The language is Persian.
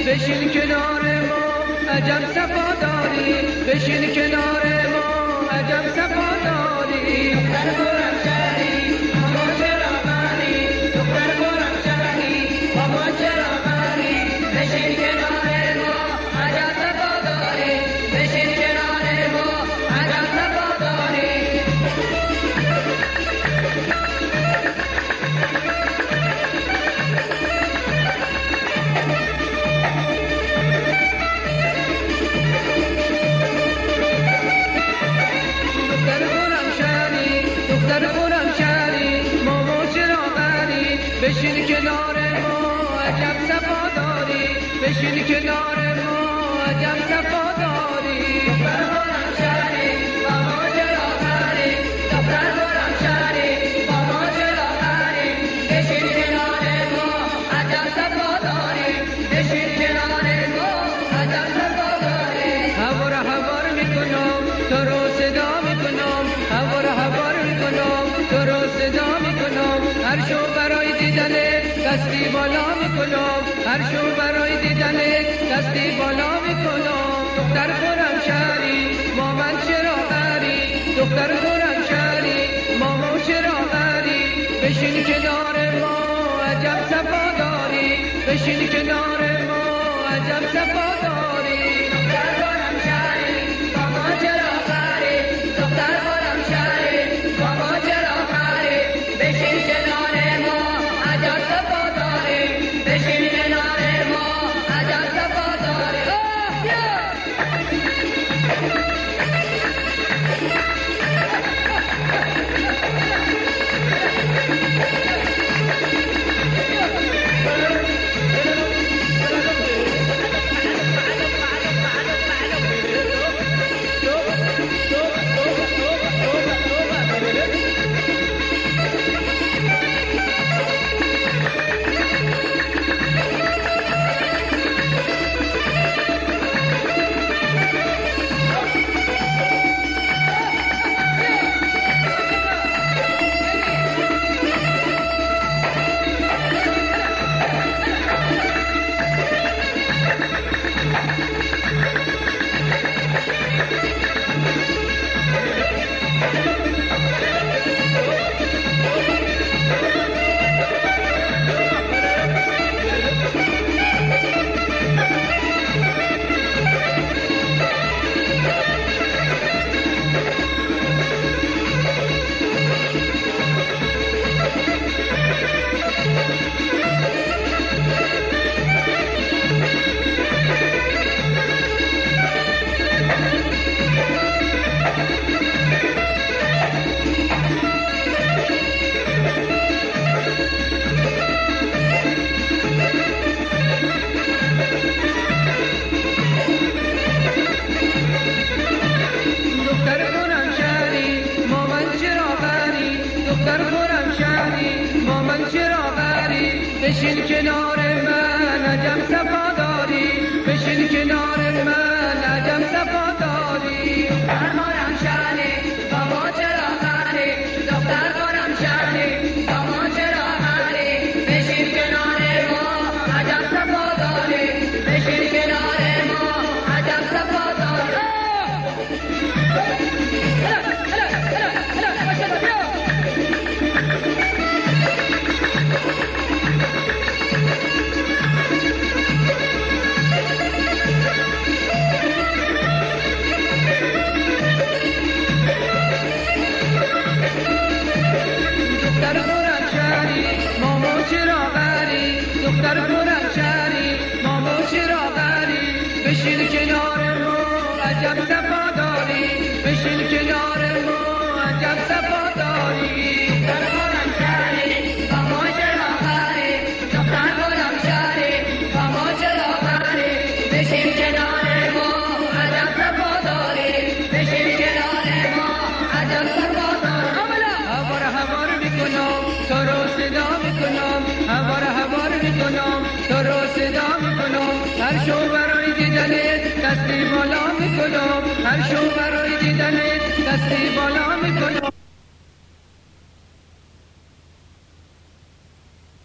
بشین کنار ما عجب صفا داری، بشین کنار ما عجب صفا داری. دختر خرمشهری بابا چرا بری، دختر خرمشهری بابا چرا بری، بشین کنار ما عجب صفا داری، بشین کنار ما عجب صفا داری. بشین کنار ما عجب صفا داری، بشین کنار ما عجب صفا داری. دختر خرمشهری بابا چرا بری، دختر خرمشهری بابا چرا بری، بشین کنار ما عجب صفا داری، بشین کنار ما عجب صفا داری. هوار هوار میکنم تو رو صدا میکنم، هوار هوار میکنم تو رو صدا میکنم. هر شو برای دیدنت دستی بالا میکنم، هر شو برای دیدنت دستی بالا میکنم. دختر خرمشهری مامان چرا بری، دختر خرمشهری ماما چرا بری، بشین کنار ما عجب صفا داری، بشین کنار ما عجب صفا داری. دختر خرمشهری ماما چرا بری، دختر خرمشهری ماما چرا بری، بشین کنار ما عجب صفا داری، بشین کنار ما عجب صفا داری. بشین کنار من عجب صفا داری، بشین کنار من عجب صفا داری. دختر خرمشهری بابا چرا بری، دختر خرمشهری بابا چرا بری، بشین کنار ما عجب صفا داری، بشین کنار ما عجب صفا داری. دختر خرمشهری ماما چرا بری، بشین کنار ما عجب صفا داری، بشین کنار ما عجب صفا داری. دختر خرمشهری ماما چرا بری، دختر خرمشهری ماما چرا بری، بشین کنار ما عجب صفا داری، بشین کنار ما عجب صفا داری. هوار هوار میکنم تو رو صدا میکنم، هوار هوار میکنم تو رو صدا میکنم. هر شو برای دیدنت دستی بالا میکنم، هر شو برای دیدنت دستی بالا میکنم.